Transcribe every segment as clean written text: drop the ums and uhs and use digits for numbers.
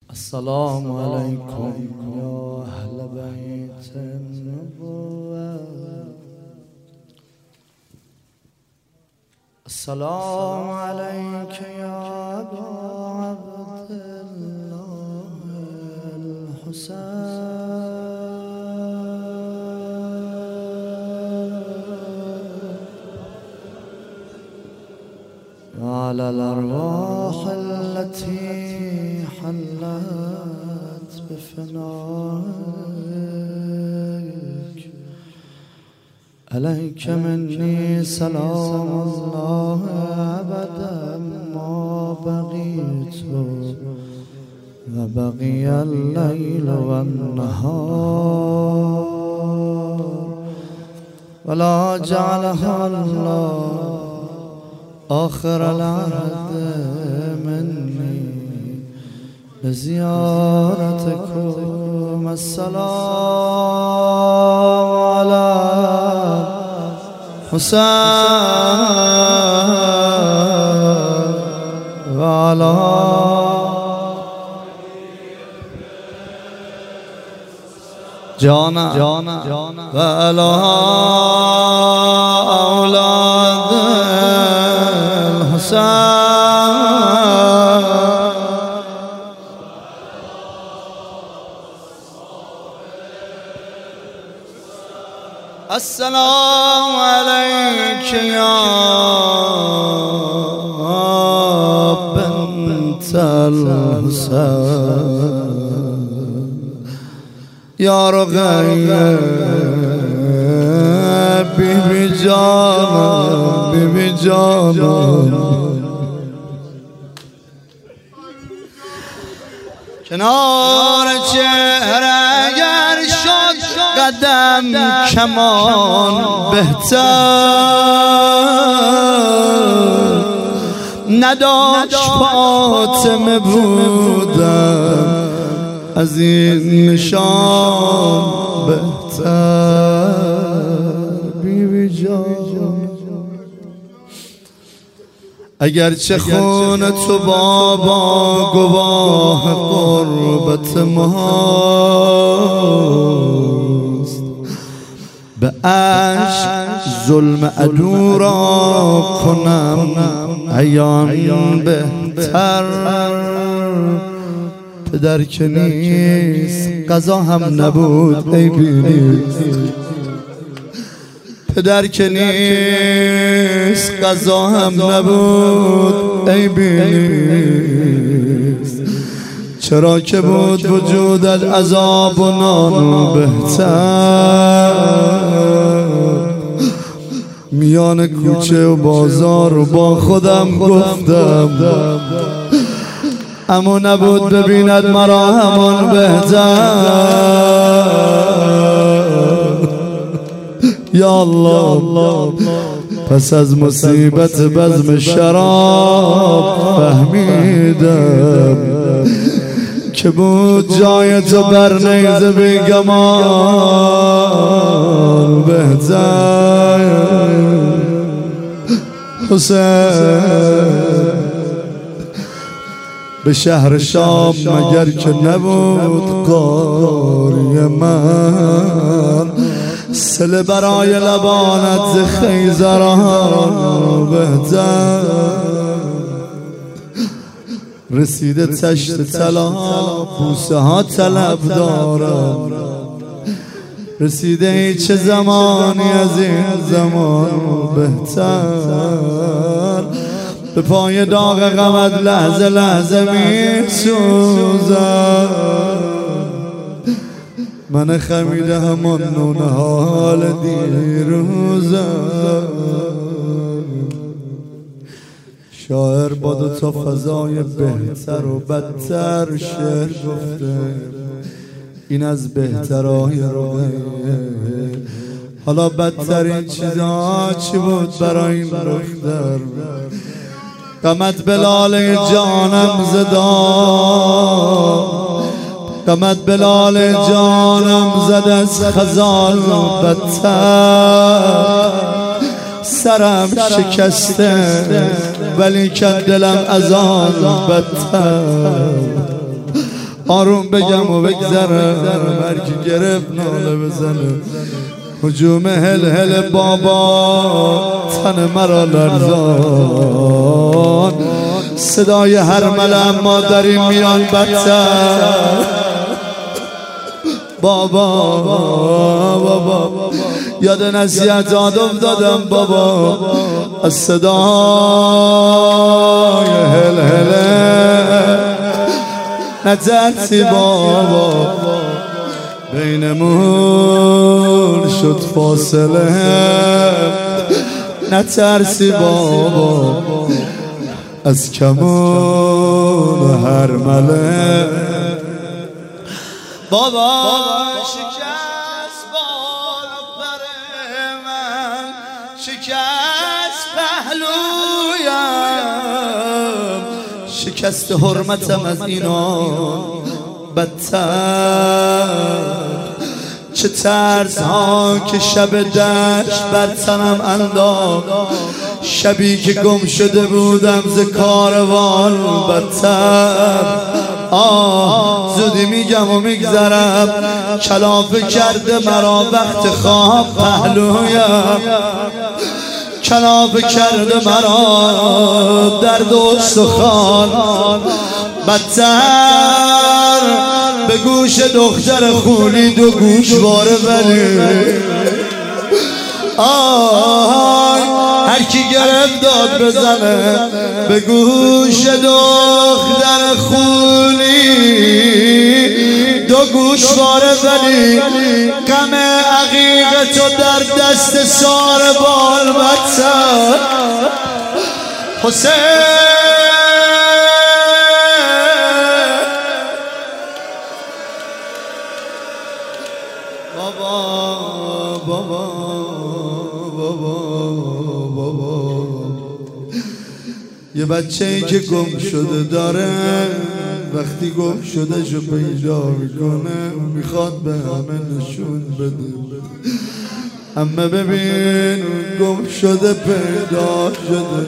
السلام عليكم يا أهل بيت النبوة. السلام عليك يا أبا عبد الله الحسين على الأرواح التي حلت بفنائك. عليك مني سلام الله أبدا ما بقيت وبقي الليل والنهار، ولا جعلها الله آخر العهد مني لزيارتكم. السلام على حسين وعلى جانا وعلى أولاد الحسين. السلام عليك يا بنت الحسين، يا رقية بيبي جانا بيبي جانا. کنار چهره اگر شد قدم کمان بهتر نداشت فاطمه بودم از این نشان بهتر. بیبی جان اگرچه خون تو بابا گواه قربت ماست، به عشق ظلم عدو را کنم عیان بهتر. پدر که نیست قضا هم نبود عیبی نیست، پدر که نیست قضا هم نبود عیبی نیست. چرا که بود وجودت عذاب و نان بهتر. میان کوچه و بازار و با خودم گفتم اما نبود ببیند مرا همان بهتر. یا الله پس از مصیبت بزم شراب فهمیدم که بود جای تو بر نیزه بیگمان بهتر. حسین به شهر شام مگر که نبود قاری من، سله برای لبانت ز خیزران بهتر. رسیده تشت طلا بوسه ها طلب دارم، رسیده چه زمانی از این زمان بهتر. به پای داغ غمت لحظه لحظه می سوزم، من خمیده همان نون حال دیروزم. شاعر با دو تا فضای بهتر و بدتر شعر گفته، این از بهترهای رویه. حالا بدترین چیزا چی بود برای این دختر؟ غمت بلال جانم زدان، غمت بلال جانم زد از خزان بدتر. سرم شکسته ولی که دلم از آن بدتر. آروم بگم و بگذره برکی گرفت ناله بزنه هجوم هل هل بابا تن مرا لرزان صدای هر ملم ما داریم میان بدتر بابا یاد نصیحتات افتادم بابا از صدای هل هله نترسی بابا بینمون شد فاصله نترسی بابا از کمون هر مله بابا شکست بال پر من شکست پهلویم شکست حرمتم از اینا بدتر چه ترس ها که شب دشت بر تنم انداخت شبی که گم شده بودم ز کاروان بدتر زودی میگم و میگذرم کلافه کرده مرا وقت خواب پهلویم کلافه کرده مرا درد و استخوان بدتر به گوش دختر خونی دو گوشواره ولی هر کی گرفت داد بزنه به گوش دختر خونی دو گوشواره ولی غم عقیق تو در دست ساربان بدتر حسین بابا یه بچه ای که گم شده داره وقتی گم شده شو پیدا میکنه میخواد به همه نشون بده همه ببین گم شده پیدا شده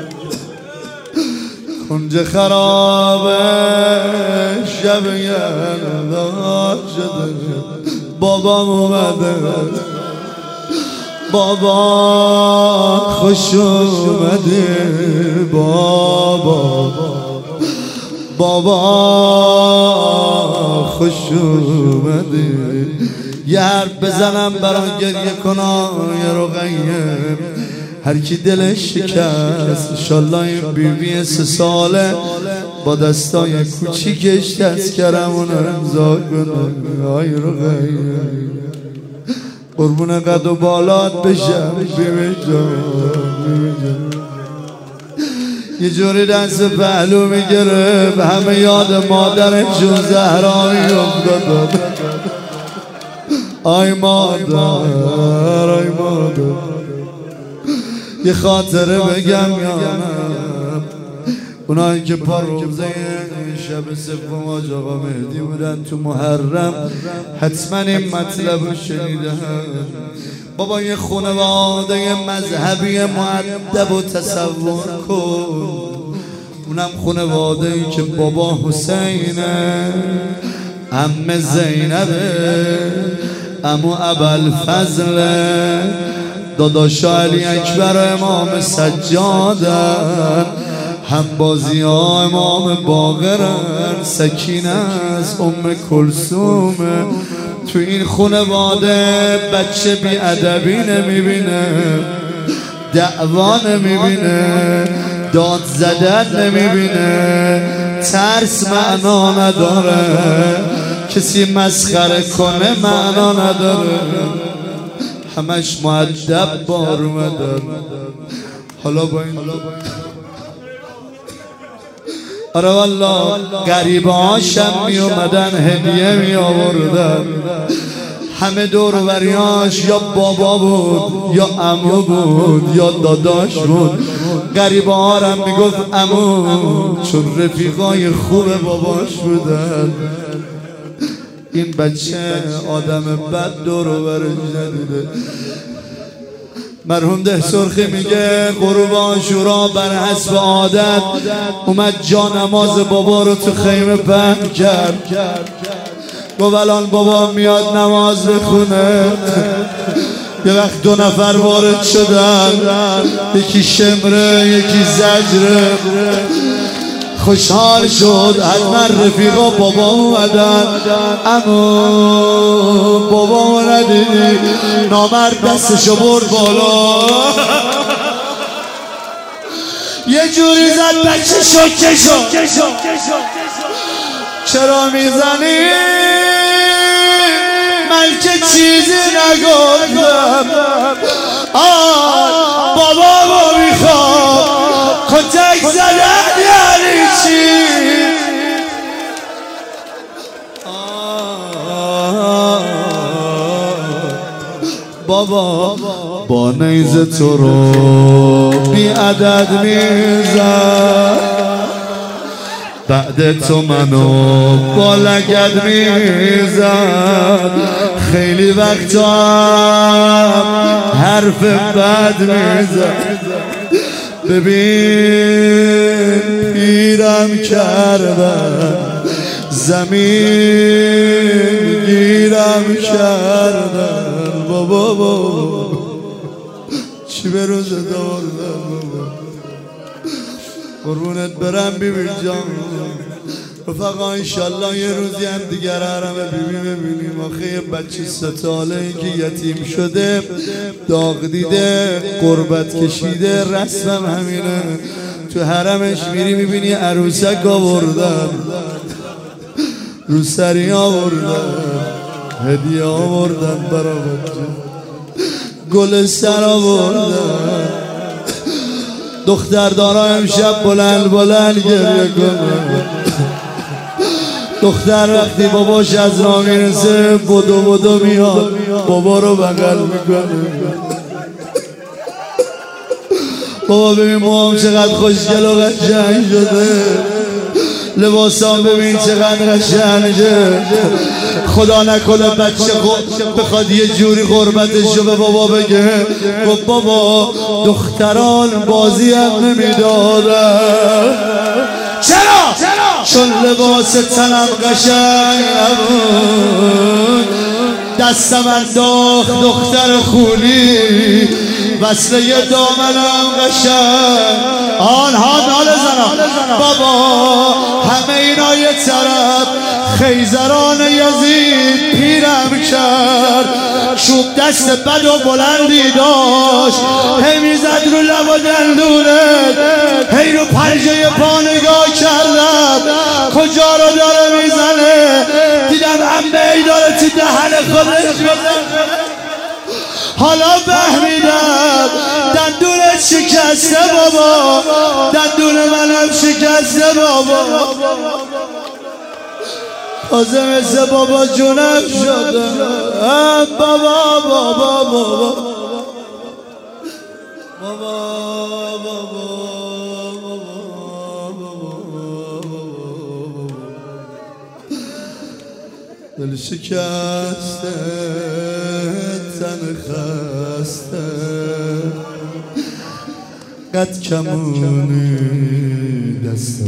کنج خرابه شب یلدار شده بابام اومده بابا خوش اومده بابا خوش اومده یه حرف بزنم بران گریه کنم یه رقیه هر کی دلش شکست انشالله این بیبی 3 ساله با دستای کوچیکش دست کرمون امضا کنه آی رقیه قربون قد و بالات بشم بیبی جان یه جوری دست پهلو میگره به همه یاد مادرشون زهرا میافتاد آی مادر یه خاطره بگم یانم اونایی که پا روزه شب سوم حاج آقا مهدی بودن تو محرم حتما این مطلب رو شنیدن بابا یه خانواده مذهبی مؤدب و تصور کن اونم خانواده ای که بابا حسینه عمه زینبه عمو ابوالفضله داداشا علی اکبر و امام سجادن همبازی ها امام باقرن سکینه است ام کلثومه تو این خانواده بچه بی ادبی نمیبینه دعوا نمیبینه داد زدن نمیبینه ترس معنا نداره کسی مسخره کنه معنا نداره همش مؤدب بار اومدن حالا با این آره والله غریبه هاشم می اومدن هدیه می آوردن همه دور و بریاش یا بابا بود یا عمو بود یا داداش بود غریبه ها هم می گفت عمو چون رفیقای خوب باباش بودن این بچه آدم بد دور و برش ندیده مرحوم ده سرخی میگه غروب عاشورا بر حسب عادت اومد جا نماز بابا رو تو خیمه پهن کرد. گفت الان بابا میاد نماز بخونه. یه وقت دو نفر وارد شدن، یکی شمره یکی زجره. خوشحال شد حتما رفیقا بابا اومدن. اما بابا ندیدی، نامرد دستشو برد بالا، یه جوری زد بچه شو چرا میزنی؟ من که چیزی نگفتم. بابا میخوام کتک زدن یعنی چی؟ بابا با نیزه تو رو بی عدد میزد، بعد تو منو با لگد میزد. خیلی وقتا حرف بد میزد. ببین پیرم کردن، زمین گیرم کردن. بابا چی به روز داردن قربونت برم بیبی جان. رفقا انشالله یه روزی هم دیگر حرم بیبی ببینیم. آخه یه بچه 3 ساله این که یتیم شده، داغ دیده، قربت کشیده، رسمم همینه. تو حرمش میری میبینی عروسک آوردن، روسری آوردن، هدیه آوردن برا بچه، گل سر آوردن. دختردارا امشب بلند گریه کنه. دختر وقتی باباش از راه میرسه بدو میاد بابا رو بغل میکنه. بابا ببین موام چقدر خوشگل و قشنگ شده، لباسام ببین چقدر قشنگه. خدا نکنه بچه بخواد یه جوری غربتشو به بابا بگه. گفت بابا دختران بازی هم نمیدارن. چرا؟ چون لباس تنم قشنگ نبود، دستم انداخت دختر خولی، وصله دامنم قشنگ. حال زنم بابا همه اینا یه طرف، خیزران یزید پیرم کرد. چوب دست بد و بلندی داشت، هی میزد رو لب و دندونت، هی رو پنجه پا نگاه کردم کجا رو داره میزنه. دیدم انبهی داره تو دهن خودش میزنه. حالا فهمیدم دندونت شکسته بابا، دندون منم شکسته بابا. تازه مثل بابا جونم شده. بابا دل شکسته، تن خسته، قد کمونی دست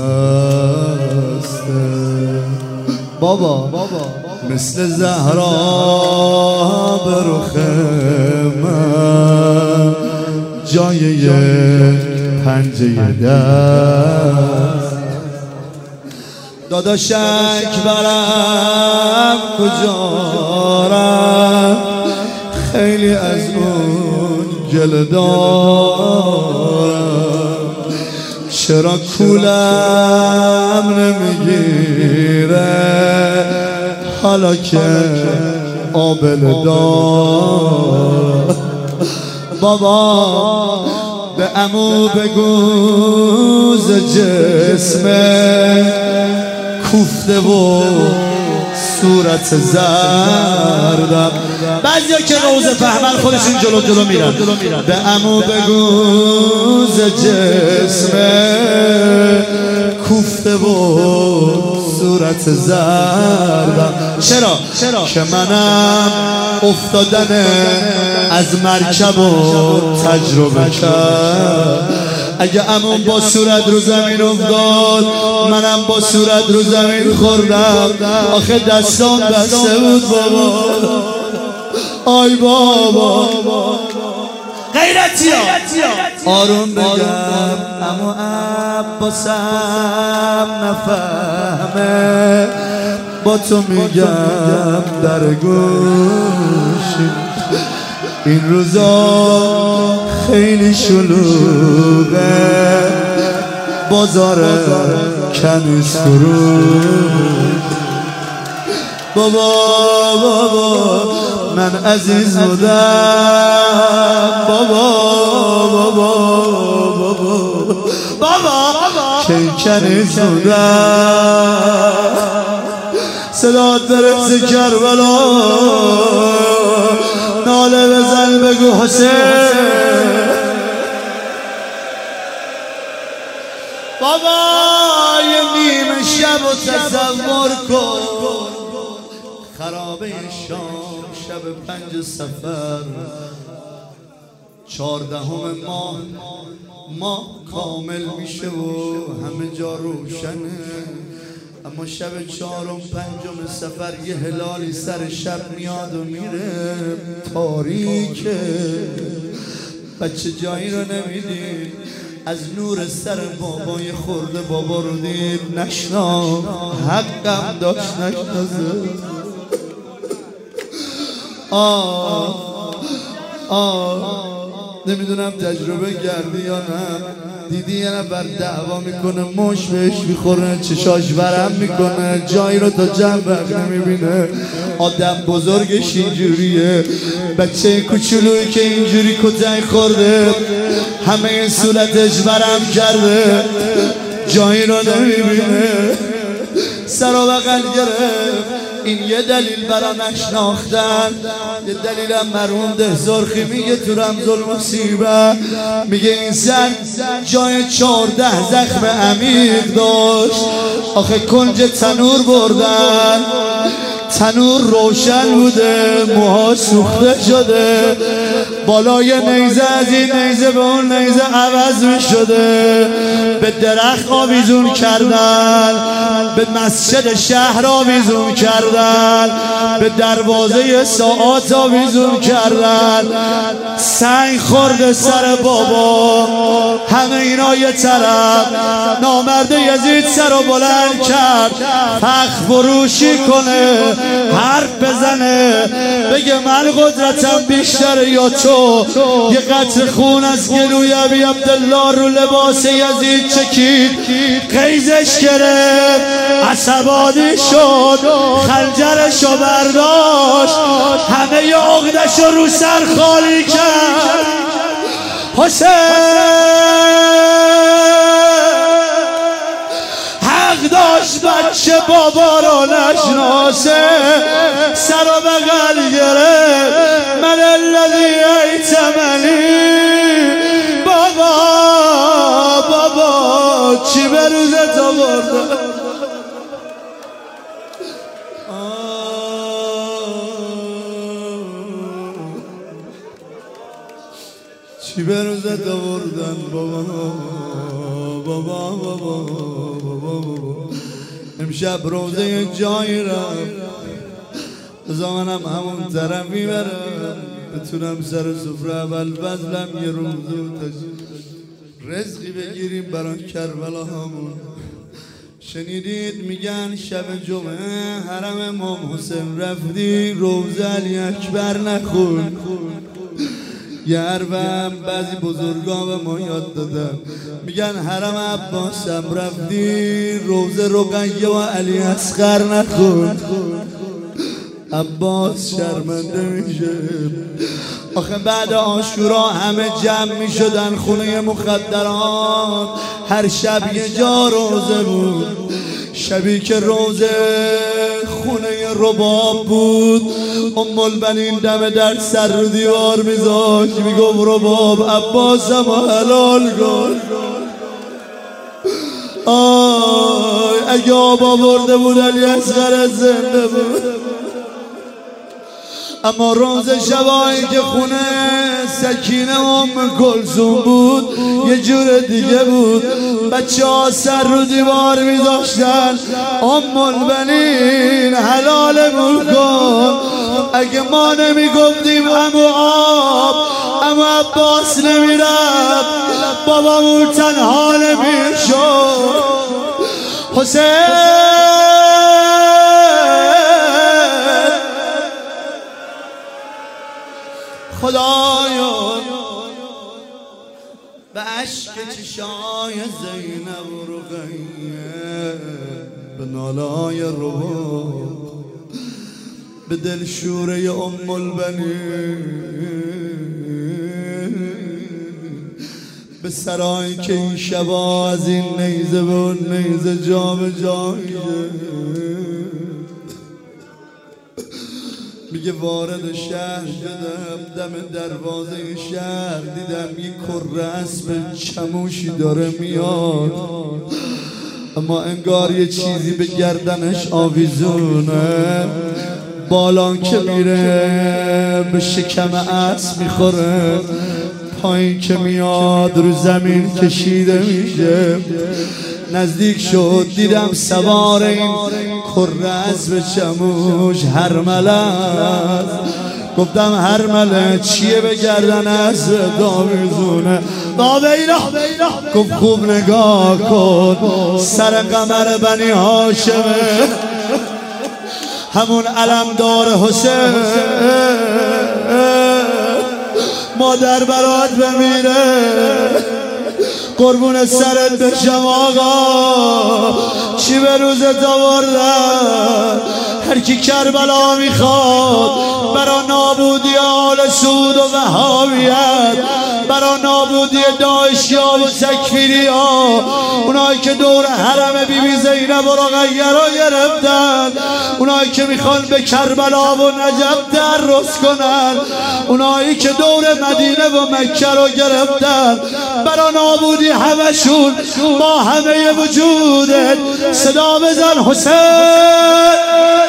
بسته. بابا مثل زهرا به رخ من جای یک پنجه دست. داداشک برم کجا رفت، خیلی از اون گله دارم. چرا کولم نمیگیره حالا که آبله دار. بابا به عمو بگو ز جسمه کوفته و صورت زردم. بعضیا که روزه فهمن خودشون جلو میرن. به عمو بگو ز جسمه کوفته و صورت زردم. چرا؟ که منم افتادن از مرکب و تجربه کرد. اگه عموم با صورت رو زمین افتاد منم با صورت رو زمین خوردم. آخه دستان بسته بود بابا. آی بابا غیرتی ها آروم بگم اما عباسم نفهمه با تو میگم در گوشی این روزا خیلی شلوغه بازار کنیز فرود. بابا من عزیز بودم بابا که کنیز بودم صدات برسه کربلا ناله بزن بگو حسین. بابا یه نیمه شب و تصور کن خرابه شام شب 5 صفر 14 ماه کامل میشه و همه جا روشنه. اما شب 4 و 5 صفر یه هلالی سر شب میاد و میره تاریکه. بچه جایی رو نمیدید از نور سر بابای خورده بابا رو دید نشناخت حقم داشت نشناسه. نمیدونم تجربه کردی یا نه دیدی یه نفر دعوا میکنه مش بهش میخوره چشاش ورم میکنه جایی رو تا جنب نمیبینه. آدم بزرگش اینجوریه بچه کوچولویی که اینجوری کتک خورده همه صورتش ورم کرده جایی رو نمیبینه سر و بغل گرفت. این یه دلیل برا نشناختن. یه دلیلم مرحوم ده زرخی میگه تو رمز المصیبه میگه این زن جای 14 زخم عمیق داشت. آخه کنج تنور بردن تنور روشن بوده موها سوخته شده بالای نیزه از این نیزه به اون نیزه عوض می شده. به درخت آویزون کردن به مسجد شهر آویزون کردن به دروازه ساعات آویزون کردن. سنگ خورده سر بابا همه اینا یه طرف. نامرد یزید سر رو بلند کرد فخ فروشی کنه حرف بزنه بگه من قدرتم بیشتره یا تو. یه قطر خون از گلوی ابی عبدالله رو لباس یزید چکید قیزش گرفت عصبانی شد خنجرشو برداشت همه عقدشو رو سر خالی کرد. حسین حق داشت بچه بابا رو نشناسه سر و بغل گرفت من الذی ایتمنی بابا چی به روزت آورده چی به روزت آوردن بابا امشب روزه جایی رفت زمانم همون طرفی برم بتونم سر سفره اول فضلم یه روزه رزقی بگیریم برای کربلا همون. شنیدید میگن شب جمعه حرم امام حسین رفتی روزه علی اکبر نخون. یه حرفم بعضی بزرگا به ما یاد دادن میگن حرم عباسم رفتی روزه رقیه و علی اصغر نخون. عباس شرمنده میشه. آخه بعد عاشورا همه جمع میشدن خونه مخدرات هر شب یه جا روزه بود. شبی که روزه خونه رباب بود ام البنین دم در سر رو دیوار میذاشت میگفت رباب عباسم حلال کن. آی اگه آب آورده بود علی اصغر زنده بود. اما روز شبایی که خونه سکینه ام کلثوم بود یه جور دیگه بود. بچه ها سر رو دیوار میذاشتن ام البنین حلالمون کن. اگه ما نمیگفتیم امو آب امو عباس نمیرفت، بابامون تنها نمیشد. حسین خدایا به عشق چشای زینب و رقیه، به نالای رو به دلشوره ام البنین، به سرایی که این شبا از این نیزه به اون نیزه جا به جا میگه وارد شهر شدم، دم دروازه شهر دیدم یک کره اسب چموشی داره میاد، اما انگار یه چیزی به گردنش آویزونه. بالان که میره به شکم اسب میخوره، پایین که میاد رو زمین کشیده میشه. نزدیک شد دیدم سوار این کره اسب چموش هرمله است. گفتم هرمله چیه به گردن اسب داویزونه؟ بابینا گفت خوب نگاه کن، سر قمر بنی هاشمه، همون علمدار حسین، مادر برات بمیره قربون سرت بشم آقا، چی به روزت آوردن؟ هر کی کربلا میخواد برا نابودی آل سود و وهابیت، برا نابودی داعشیا و تکفیریا، اونایی که دور حرم بیبی زینب و رقیه را گرفتن، اونایی که میخوان به کربلا و نجف درست کنن، اونایی که دور مدینه و مکه رو گرفتن، برا نابودی همشون با همه وجودت صدا بزن حسین.